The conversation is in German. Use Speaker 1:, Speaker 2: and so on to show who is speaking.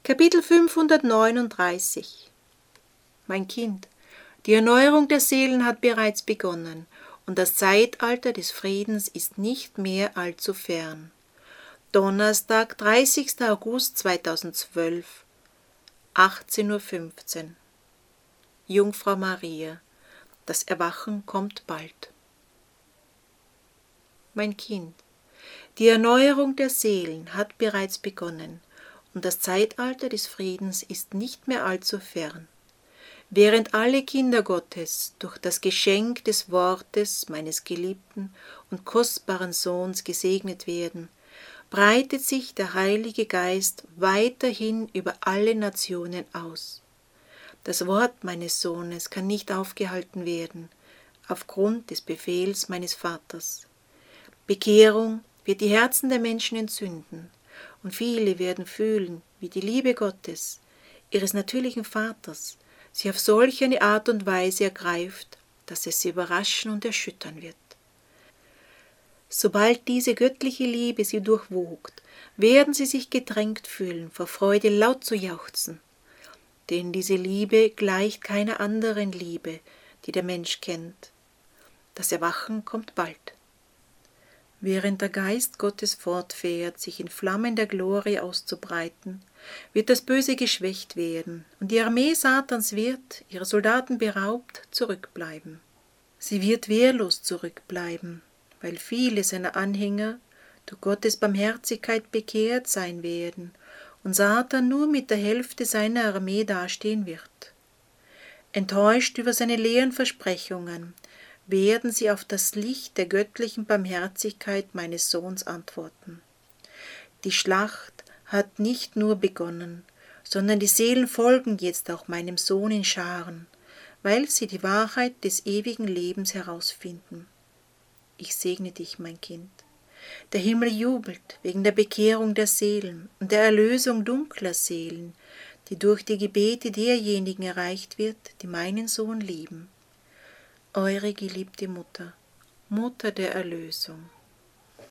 Speaker 1: Kapitel 539. Mein Kind, die Erneuerung der Seelen hat bereits begonnen, und das Zeitalter des Friedens ist nicht mehr allzu fern. Donnerstag, 30. August 2012, 18:15 Uhr. Jungfrau Maria, das Erwachen kommt bald. Mein Kind, die Erneuerung der Seelen hat bereits begonnen, und das Zeitalter des Friedens ist nicht mehr allzu fern. Während alle Kinder Gottes durch das Geschenk des Wortes meines geliebten und kostbaren Sohns gesegnet werden, breitet sich der Heilige Geist weiterhin über alle Nationen aus. Das Wort meines Sohnes kann nicht aufgehalten werden, aufgrund des Befehls meines Vaters. Bekehrung wird die Herzen der Menschen entzünden, und viele werden fühlen, wie die Liebe Gottes, ihres natürlichen Vaters, sie auf solch eine Art und Weise ergreift, dass es sie überraschen und erschüttern wird. Sobald diese göttliche Liebe sie durchwogt, werden sie sich gedrängt fühlen, vor Freude laut zu jauchzen. Denn diese Liebe gleicht keiner anderen Liebe, die der Mensch kennt. Das Erwachen kommt bald. Während der Geist Gottes fortfährt, sich in Flammen der Glorie auszubreiten, wird das Böse geschwächt werden, und die Armee Satans wird, ihrer Soldaten beraubt, zurückbleiben. Sie wird wehrlos zurückbleiben, weil viele seiner Anhänger durch Gottes Barmherzigkeit bekehrt sein werden und Satan nur mit der Hälfte seiner Armee dastehen wird. Enttäuscht über seine leeren Versprechungen werden sie auf das Licht der göttlichen Barmherzigkeit meines Sohns antworten. Die Schlacht hat nicht nur begonnen, sondern die Seelen folgen jetzt auch meinem Sohn in Scharen, weil sie die Wahrheit des ewigen Lebens herausfinden. Ich segne dich, mein Kind. Der Himmel jubelt wegen der Bekehrung der Seelen und der Erlösung dunkler Seelen, die durch die Gebete derjenigen erreicht wird, die meinen Sohn lieben. Eure geliebte Mutter, Mutter der Erlösung.